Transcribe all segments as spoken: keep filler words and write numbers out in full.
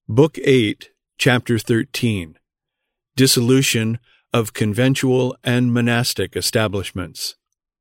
Book eight, Chapter thirteen. Dissolution of Conventual and Monastic Establishments.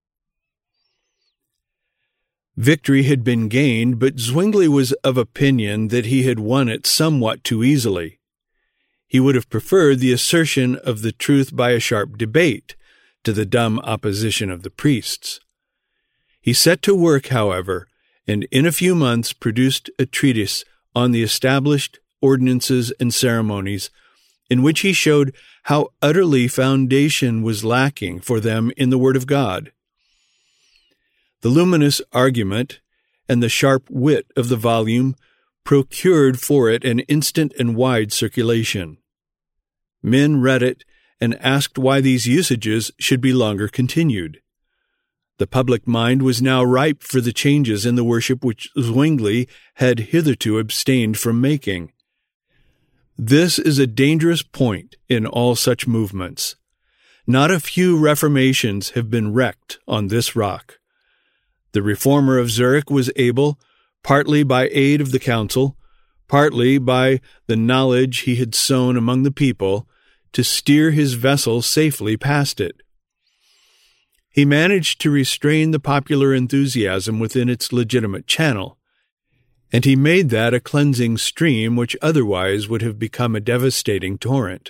Victory had been gained, but Zwingli was of opinion that he had won it somewhat too easily. He would have preferred the assertion of the truth by a sharp debate to the dumb opposition of the priests. He set to work, however, and in a few months produced a treatise on the established ordinances and ceremonies, in which he showed how utterly foundation was lacking for them in the Word of God. The luminous argument and the sharp wit of the volume procured for it an instant and wide circulation. Men read it and asked why these usages should be longer continued. The public mind was now ripe for the changes in the worship which Zwingli had hitherto abstained from making. This is a dangerous point in all such movements. Not a few reformations have been wrecked on this rock. The reformer of Zurich was able, partly by aid of the council, partly by the knowledge he had sown among the people, to steer his vessel safely past it. He managed to restrain the popular enthusiasm within its legitimate channel, and he made that a cleansing stream which otherwise would have become a devastating torrent.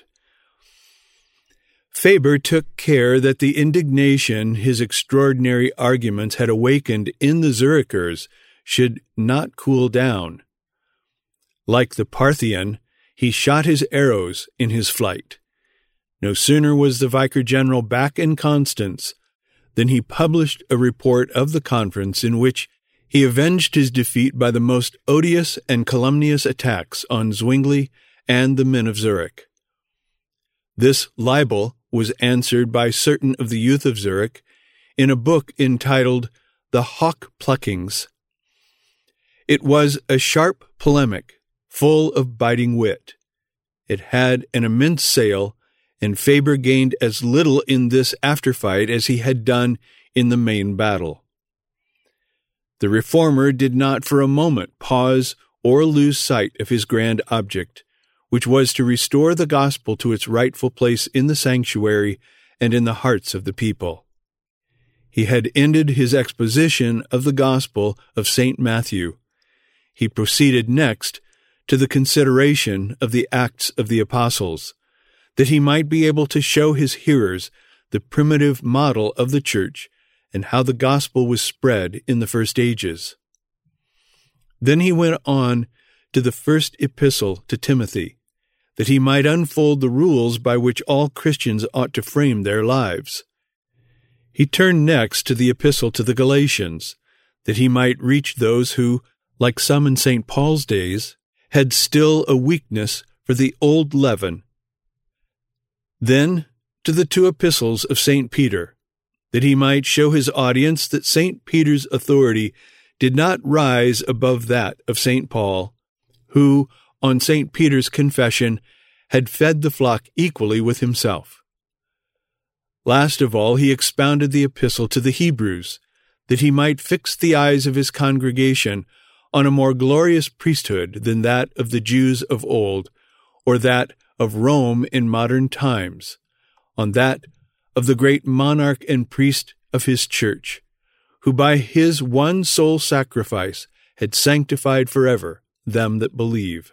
Faber took care that the indignation his extraordinary arguments had awakened in the Zurichers should not cool down. Like the Parthian, he shot his arrows in his flight. No sooner was the vicar-general back in Constance than he published a report of the conference in which he avenged his defeat by the most odious and calumnious attacks on Zwingli and the men of Zurich. This libel was answered by certain of the youth of Zurich in a book entitled The Hawk Pluckings. It was a sharp polemic, full of biting wit. It had an immense sale, and Faber gained as little in this afterfight as he had done in the main battle. The reformer did not for a moment pause or lose sight of his grand object, which was to restore the gospel to its rightful place in the sanctuary and in the hearts of the people. He had ended his exposition of the gospel of Saint Matthew. He proceeded next to the consideration of the Acts of the Apostles, that he might be able to show his hearers the primitive model of the Church and how the gospel was spread in the first ages. Then he went on to the first epistle to Timothy, that he might unfold the rules by which all Christians ought to frame their lives. He turned next to the epistle to the Galatians, that he might reach those who, like some in Saint Paul's days, had still a weakness for the old leaven. Then to the two epistles of Saint Peter, that he might show his audience that Saint Peter's authority did not rise above that of Saint Paul, who, on Saint Peter's confession, had fed the flock equally with himself. Last of all, he expounded the epistle to the Hebrews, that he might fix the eyes of his congregation on a more glorious priesthood than that of the Jews of old, or that of Rome in modern times, on that of the great monarch and priest of his church, who by his one sole sacrifice had sanctified forever them that believe.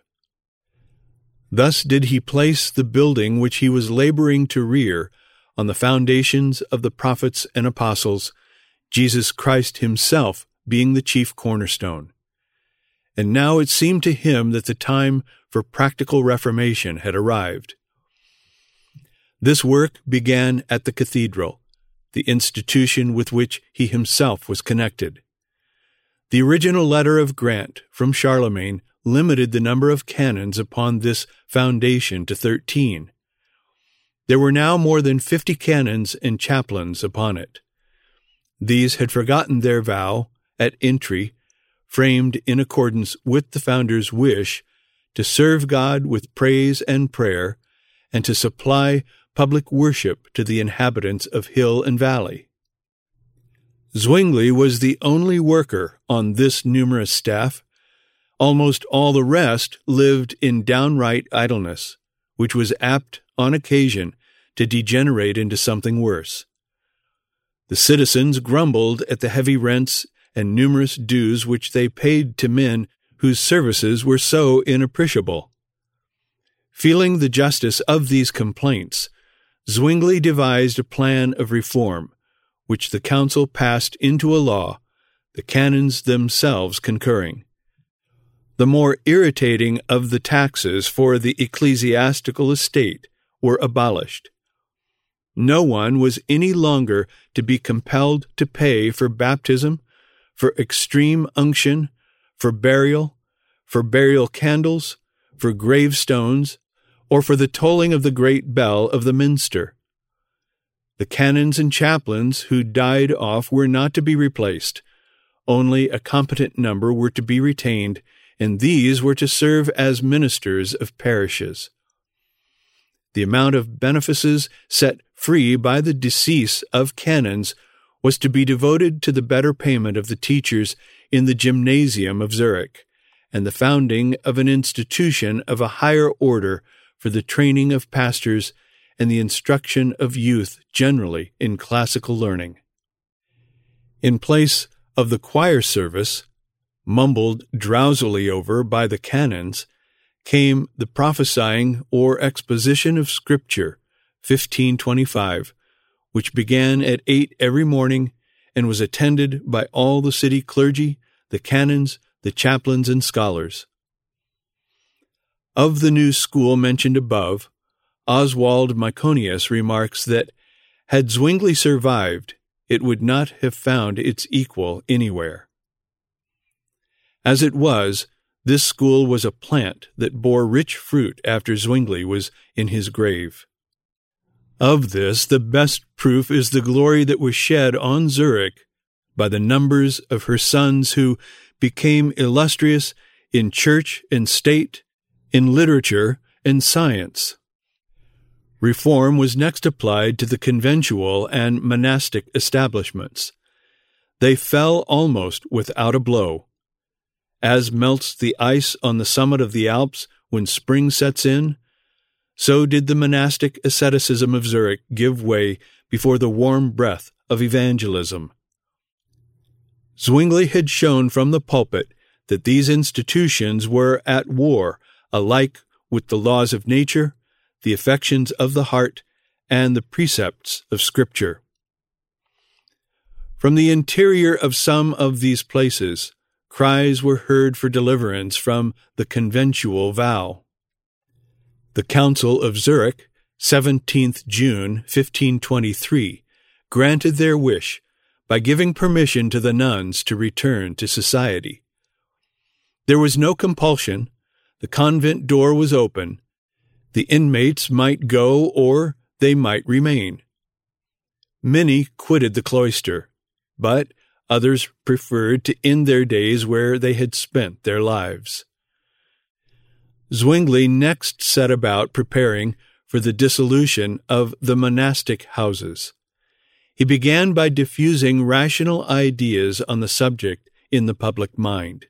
Thus did he place the building which he was laboring to rear on the foundations of the prophets and apostles, Jesus Christ himself being the chief cornerstone. And now it seemed to him that the time for practical reformation had arrived. This work began at the cathedral, the institution with which he himself was connected. The original letter of grant from Charlemagne limited the number of canons upon this foundation to thirteen. There were now more than fifty canons and chaplains upon it. These had forgotten their vow at entry, framed in accordance with the founder's wish, to serve God with praise and prayer, and to supply public worship to the inhabitants of hill and valley. Zwingli was the only worker on this numerous staff, Almost all the rest lived in downright idleness, which was apt, on occasion, to degenerate into something worse. The citizens grumbled at the heavy rents and numerous dues which they paid to men whose services were so inappreciable. Feeling the justice of these complaints, Zwingli devised a plan of reform, which the council passed into a law, the canons themselves concurring. The more irritating of the taxes for the ecclesiastical estate were abolished. No one was any longer to be compelled to pay for baptism, for extreme unction, for burial, for burial candles, for gravestones, or for the tolling of the great bell of the minster. The canons and chaplains who died off were not to be replaced. Only a competent number were to be retained, and these were to serve as ministers of parishes. The amount of benefices set free by the decease of canons was to be devoted to the better payment of the teachers in the gymnasium of Zurich, and the founding of an institution of a higher order for the training of pastors and the instruction of youth generally in classical learning. In place of the choir service, mumbled drowsily over by the canons, came the prophesying or exposition of Scripture, fifteen twenty-five, which began at eight every morning and was attended by all the city clergy, the canons, the chaplains, and scholars. Of the new school mentioned above, Oswald Myconius remarks that, had Zwingli survived, it would not have found its equal anywhere. As it was, this school was a plant that bore rich fruit after Zwingli was in his grave. Of this, the best proof is the glory that was shed on Zurich by the numbers of her sons who became illustrious in church and state, in literature and science. Reform was next applied to the conventual and monastic establishments. They fell almost without a blow. As melts the ice on the summit of the Alps when spring sets in, so did the monastic asceticism of Zurich give way before the warm breath of evangelism. Zwingli had shown from the pulpit that these institutions were at war alike with the laws of nature, the affections of the heart, and the precepts of Scripture. From the interior of some of these places, cries were heard for deliverance from the conventual vow. The Council of Zurich, seventeenth June, fifteen twenty-three, granted their wish by giving permission to the nuns to return to society. There was no compulsion. The convent door was open. The inmates might go or they might remain. Many quitted the cloister, but others preferred to end their days where they had spent their lives. Zwingli next set about preparing for the dissolution of the monastic houses. He began by diffusing rational ideas on the subject in the public mind.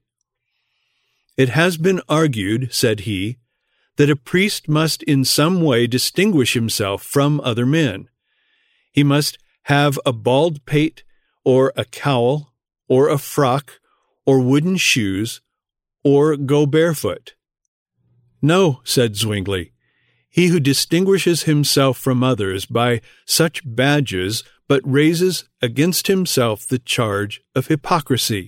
It has been argued, said he, that a priest must in some way distinguish himself from other men. He must have a bald pate, or a cowl, or a frock, or wooden shoes, or go barefoot. No, said Zwingli, he who distinguishes himself from others by such badges but raises against himself the charge of hypocrisy.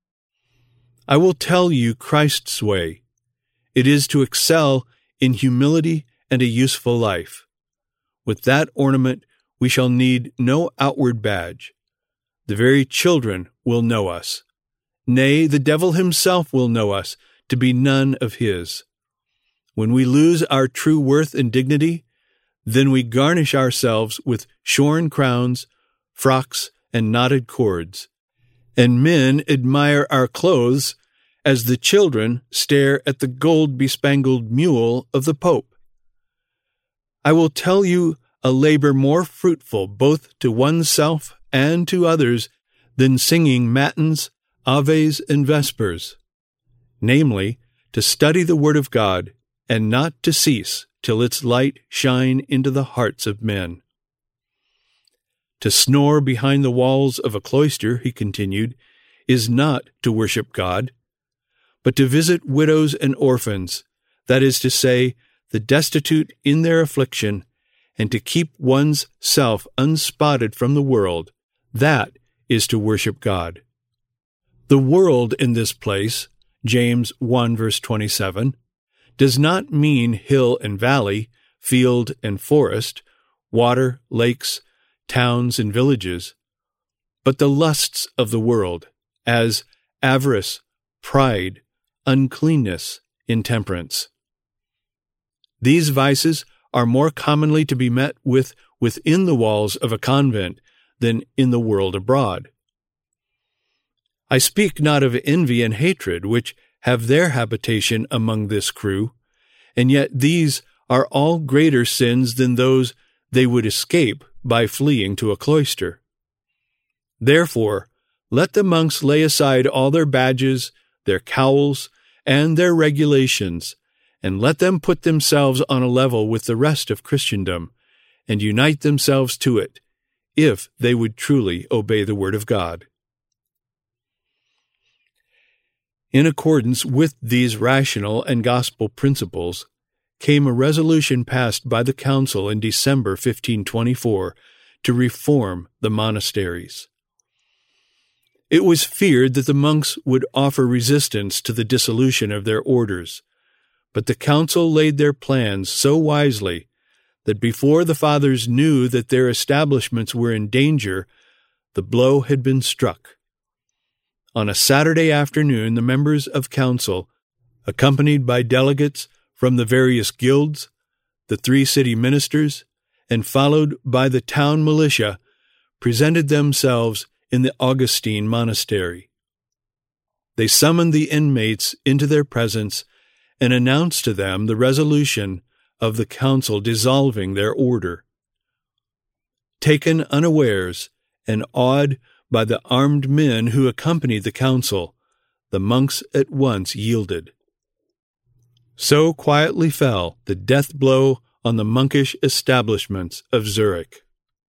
I will tell you Christ's way. It is to excel in humility and a useful life. With that ornament we shall need no outward badge. The very children will know us. Nay, the devil himself will know us to be none of his. When we lose our true worth and dignity, then we garnish ourselves with shorn crowns, frocks, and knotted cords, and men admire our clothes as the children stare at the gold-bespangled mule of the Pope. I will tell you a labor more fruitful both to oneself and to others than singing matins, aves, and vespers. namely, to study the Word of God, and not to cease till its light shine into the hearts of men. To snore behind the walls of a cloister, he continued, is not to worship God, but to visit widows and orphans, that is to say, the destitute in their affliction, and to keep one's self unspotted from the world, that is to worship God. The world in this place, James one verse twenty-seven, does not mean hill and valley, field and forest, water, lakes, towns and villages, but the lusts of the world, as avarice, pride, uncleanness, intemperance. These vices are more commonly to be met with within the walls of a convent than in the world abroad. I speak not of envy and hatred, which have their habitation among this crew, and yet these are all greater sins than those they would escape by fleeing to a cloister. Therefore, let the monks lay aside all their badges, their cowls, and their regulations, and let them put themselves on a level with the rest of Christendom, and unite themselves to it, if they would truly obey the Word of God. In accordance with these rational and gospel principles, came a resolution passed by the Council in December fifteen twenty-four to reform the monasteries. It was feared that the monks would offer resistance to the dissolution of their orders, but the Council laid their plans so wisely that before the fathers knew that their establishments were in danger, the blow had been struck. On a Saturday afternoon, the members of Council, accompanied by delegates from the various guilds, the three city ministers, and followed by the town militia, presented themselves in the Augustine monastery. They summoned the inmates into their presence and announced to them the resolution of the council dissolving their order. Taken unawares and awed by the armed men who accompanied the council, the monks at once yielded. So quietly fell the death blow on the monkish establishments of Zurich.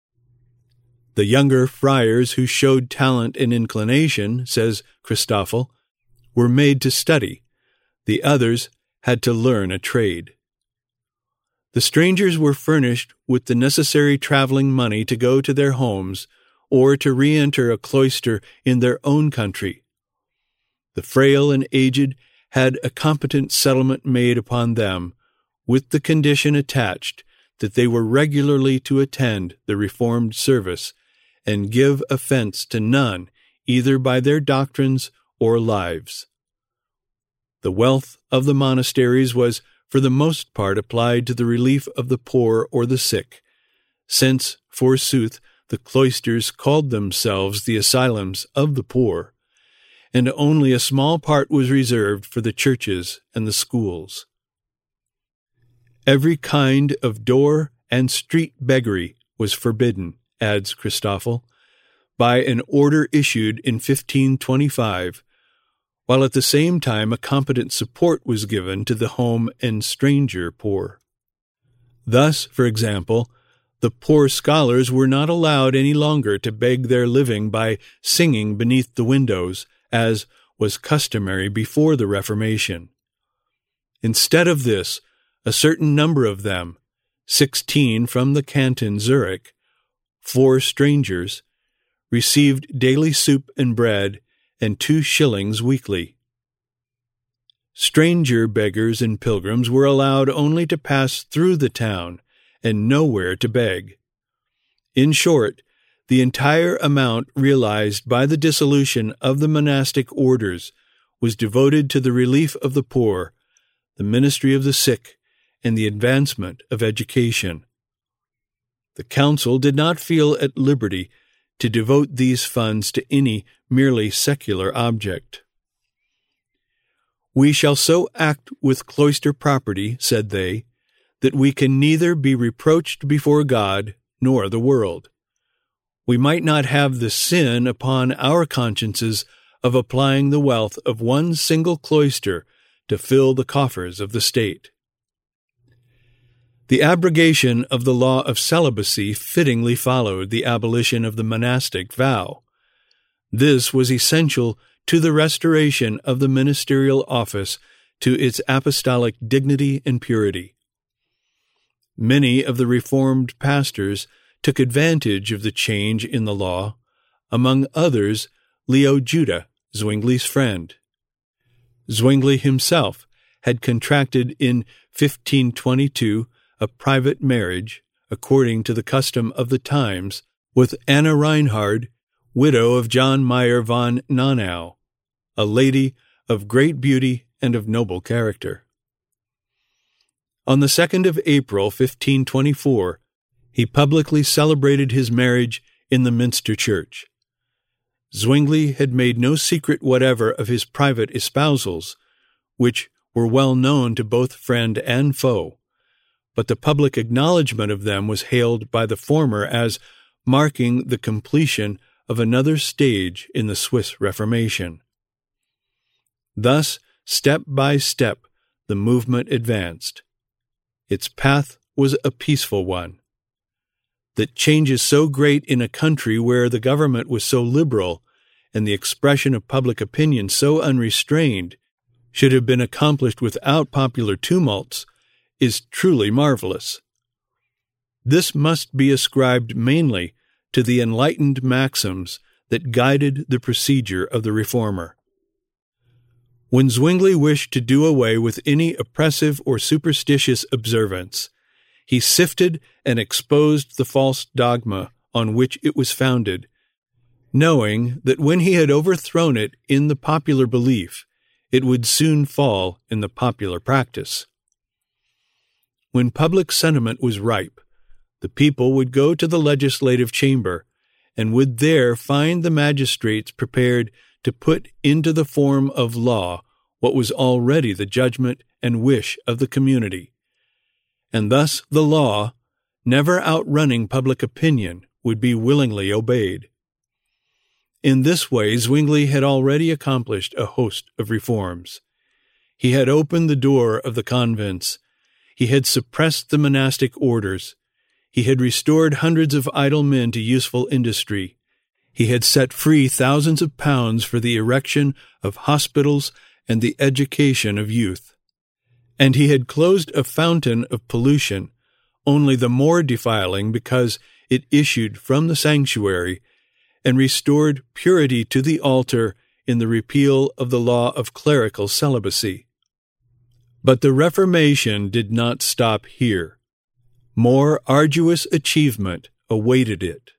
The younger friars who showed talent and inclination, says Christoffel, were made to study. The others had to learn a trade. The strangers were furnished with the necessary traveling money to go to their homes or to re-enter a cloister in their own country. The frail and aged had a competent settlement made upon them, with the condition attached that they were regularly to attend the Reformed service and give offense to none, either by their doctrines or lives. The wealth of the monasteries was for the most part applied to the relief of the poor or the sick, since, forsooth, the cloisters called themselves the asylums of the poor, and only a small part was reserved for the churches and the schools. Every kind of door and street beggary was forbidden, adds Christoffel, by an order issued in fifteen twenty-five, while at the same time a competent support was given to the home and stranger poor. Thus, for example, the poor scholars were not allowed any longer to beg their living by singing beneath the windows, as was customary before the Reformation. Instead of this, a certain number of them, sixteen from the canton Zurich, four strangers, received daily soup and bread and two shillings weekly. Stranger beggars and pilgrims were allowed only to pass through the town and nowhere to beg. In short, the entire amount realized by the dissolution of the monastic orders was devoted to the relief of the poor, the ministry of the sick, and the advancement of education. The council did not feel at liberty to devote these funds to any merely secular object. "We shall so act with cloister property," said they, "that we can neither be reproached before God nor the world. We might not have the sin upon our consciences of applying the wealth of one single cloister to fill the coffers of the state. The abrogation of the law of celibacy fittingly followed the abolition of the monastic vow. This was essential to the restoration of the ministerial office to its apostolic dignity and purity. Many of the Reformed pastors took advantage of the change in the law, among others Leo Juda, Zwingli's friend. Zwingli himself had contracted in fifteen twenty-two a private marriage, according to the custom of the times, with Anna Reinhard, widow of John Meyer von Nonau, a lady of great beauty and of noble character. On the second of April, fifteen twenty-four, he publicly celebrated his marriage in the Minster Church. Zwingli had made no secret whatever of his private espousals, which were well known to both friend and foe, but the public acknowledgment of them was hailed by the former as marking the completion of another stage in the Swiss Reformation. Thus, step by step, the movement advanced. Its path was a peaceful one. That changes so great in a country where the government was so liberal and the expression of public opinion so unrestrained should have been accomplished without popular tumults is truly marvelous. This must be ascribed mainly to the enlightened maxims that guided the procedure of the reformer. When Zwingli wished to do away with any oppressive or superstitious observance, he sifted and exposed the false dogma on which it was founded, knowing that when he had overthrown it in the popular belief, it would soon fall in the popular practice. When public sentiment was ripe, the people would go to the legislative chamber and would there find the magistrates prepared to put into the form of law what was already the judgment and wish of the community. And thus the law, never outrunning public opinion, would be willingly obeyed. In this way, Zwingli had already accomplished a host of reforms. He had opened the door of the convents. He had suppressed the monastic orders. He had restored hundreds of idle men to useful industry. He had set free thousands of pounds for the erection of hospitals and the education of youth. And he had closed a fountain of pollution, only the more defiling because it issued from the sanctuary, and restored purity to the altar in the repeal of the law of clerical celibacy. But the Reformation did not stop here. More arduous achievement awaited it.